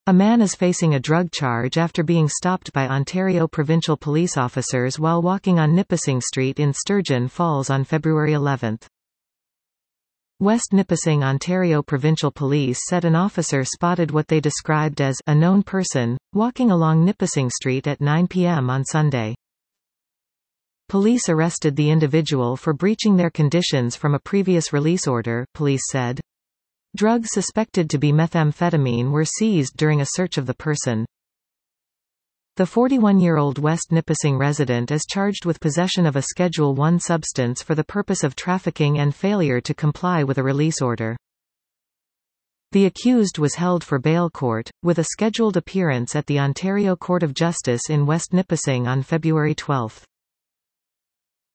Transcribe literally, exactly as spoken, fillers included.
A man is facing a drug charge after being stopped by Ontario provincial police officers while walking on Nipissing Street in Sturgeon Falls on February eleventh. West Nipissing, Ontario Provincial Police said an officer spotted what they described as a known person walking along Nipissing Street at nine p m on Sunday. Police arrested the individual for breaching their conditions from a previous release order, police said. Drugs suspected to be methamphetamine were seized during a search of the person. The forty-one-year-old West Nipissing resident is charged with possession of a Schedule one substance for the purpose of trafficking and failure to comply with a release order. The accused was held for bail court, with a scheduled appearance at the Ontario Court of Justice in West Nipissing on February twelfth.